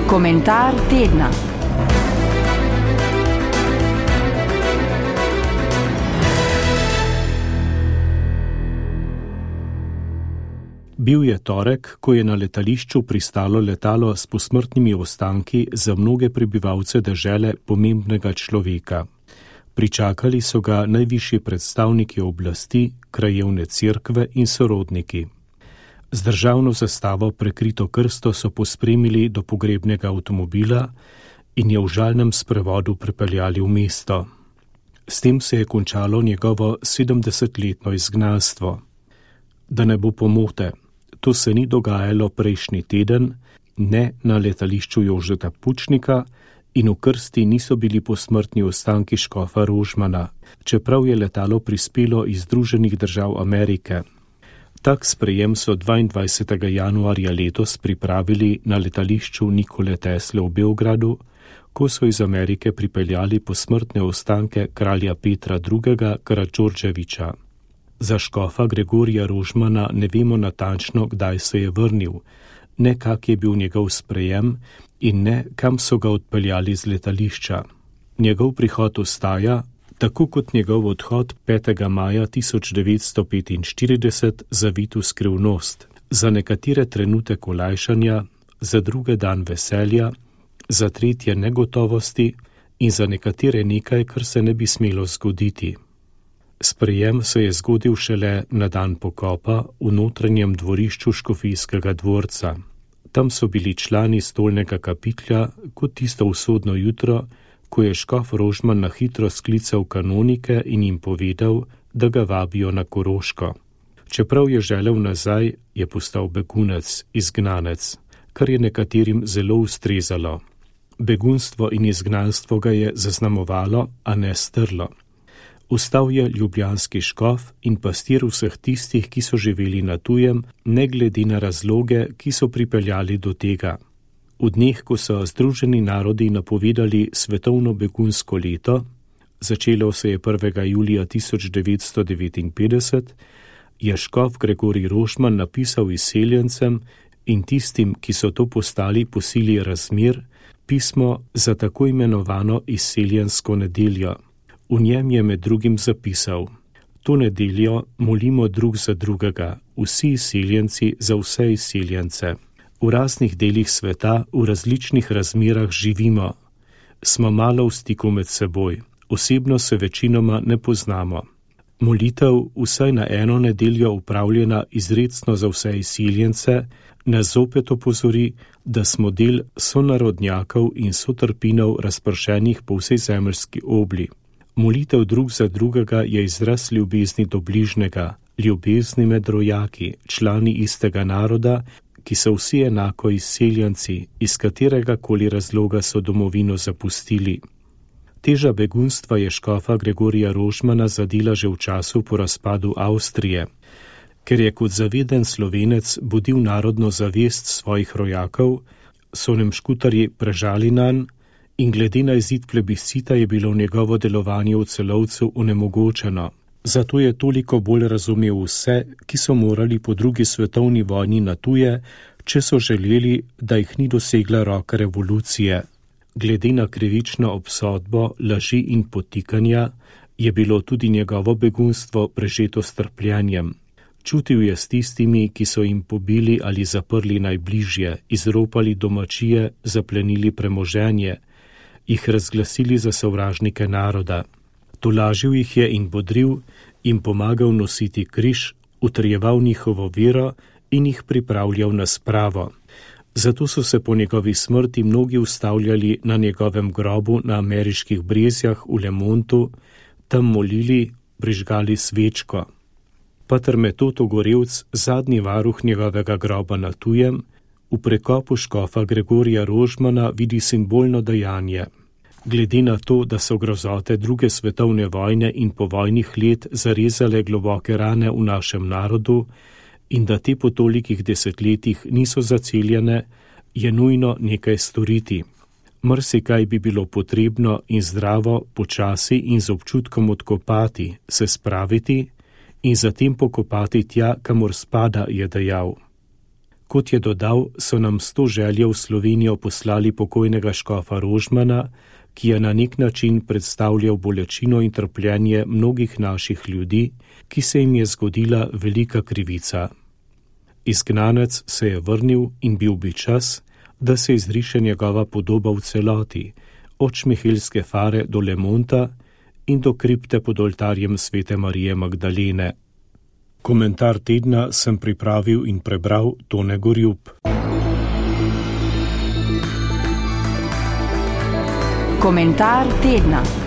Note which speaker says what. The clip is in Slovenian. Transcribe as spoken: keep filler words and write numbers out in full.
Speaker 1: Komentar tedna.
Speaker 2: Bil je torek, ko je na letališču pristalo letalo s posmrtnimi ostanki za mnoge prebivalce dežele pomembnega človeka. Pričakali so ga najvišji predstavniki oblasti, krajevne cerkve in sorodniki. Z državno zastavo prekrito krsto so pospremili do pogrebnega avtomobila in je v žalnem sprevodu pripeljali v mesto. S tem se je končalo njegovo sedemdesetletno izgnanstvo. Da ne bo pomote, to se ni dogajalo prejšnji teden, ne na letališču Jožeta Pučnika in v krsti niso bili posmrtni ostanki škofa Rožmana, čeprav je letalo prispelo iz Združenih držav Amerike. Tak sprejem so dvaindvajsetega januarja letos pripravili na letališču Nikole Tesle v Beogradu, ko so iz Amerike pripeljali posmrtne ostanke kralja Petra drugega. Karađorđevića. Za škofa Gregorija Rožmana ne vemo natančno, kdaj se je vrnil, ne kak je bil njegov sprejem in ne kam so ga odpeljali z letališča. Njegov prihod ostaja, tako kot njegov odhod petega maja tisoč devetsto petinštirideset, zavit v skrivnost, za nekatere trenutek olajšanja, za druge dan veselja, za tretje negotovosti in za nekatere nekaj, kar se ne bi smelo zgoditi. Sprejem se je zgodil šele na dan pokopa v notranjem dvorišču škofijskega dvorca. Tam so bili člani stolnega kapitlja kot tisto usodno jutro, ko je škof Rožman na hitro sklical kanonike in jim povedal, da ga vabijo na Koroško. Čeprav je želel nazaj, je postal begunec, izgnanec, kar je nekaterim zelo ustrezalo. Begunstvo in izgnanstvo ga je zaznamovalo, a ne strlo. Ustal je ljubljanski škof in pastir vseh tistih, ki so živeli na tujem, ne glede na razloge, ki so pripeljali do tega. V dneh, ko so Združeni narodi napovedali svetovno begunsko leto, začelo se je prvega julija tisoč devetsto devetinpetdeset, je škof Gregorij Rožman napisal izseljencem in tistim, ki so to postali po sili razmer, pismo za tako imenovano izseljensko nedeljo. V njem je med drugim zapisal: To nedeljo molimo drug za drugega, vsi izseljenci za vse izseljence. V raznih delih sveta, v različnih razmerah živimo. Smo malo v stiku med seboj, osebno se večinoma ne poznamo. Molitev, vsaj na eno nedeljo upravljena izrecno za vse izseljence, nas zopet opozori, da smo del sonarodnjakov in sotrpinov razpršenih po vsej zemeljski obli. Molitev drug za drugega je izraz ljubezni do bližnjega, ljubezni med rojaki, člani istega naroda, ki so vsi enako izseljenci, iz katerega koli razloga so domovino zapustili. Teža begunstva je škofa Gregorija Rožmana zadela že v času po razpadu Avstrije. Ker je kot zaveden Slovenec budil narodno zavest svojih rojakov, so nemškutarji prežali nanj in glede na izid plebiscita je bilo njegovo delovanje v Celovcu onemogočeno. Zato je toliko bolj razumel vse, ki so morali po drugi svetovni vojni na tuje, če so želeli, da jih ni dosegla roka revolucije. Glede na krivično obsodbo, laži in potikanja, je bilo tudi njegovo begunstvo prežeto s trpljenjem. Čutil je s tistimi, ki so jim pobili ali zaprli najbližje, izropali domačije, zaplenili premoženje, jih razglasili za sovražnike naroda. Tolažil jih je in bodril, jim pomagal nositi križ, utrjeval njihovo vero in jih pripravljal na spravo. Zato so se po njegovi smrti mnogi ustavljali na njegovem grobu na ameriških brezjah v Lemontu, tam molili, prižgali svečko. Pater Metod Ogorevc, zadnji varuh njegovega groba na tujem, v prekopu škofa Gregorija Rožmana vidi simbolno dejanje. Glede na to, da so grozote druge svetovne vojne in povojnih let zarezale globoke rane v našem narodu in da te po tolikih desetletjih niso zaceljene, je nujno nekaj storiti. Marsikaj bi bilo potrebno in zdravo, počasi in z občutkom odkopati, se spraviti in zatem pokopati tja, kamor spada, je dejal. Kot je dodal, so nam s to željo v Slovenijo poslali pokojnega škofa Rožmana, ki je na nek način predstavljal bolečino in trpljenje mnogih naših ljudi, ki se jim je zgodila velika krivica. Izgnanec se je vrnil in bil bi čas, da se izriše njegova podoba v celoti, od Šmihelske fare do Lemonta in do kripte pod oltarjem svete Marije Magdalene. Komentar tedna sem pripravil in prebral Tone Gorjup.
Speaker 1: Komentar tedna.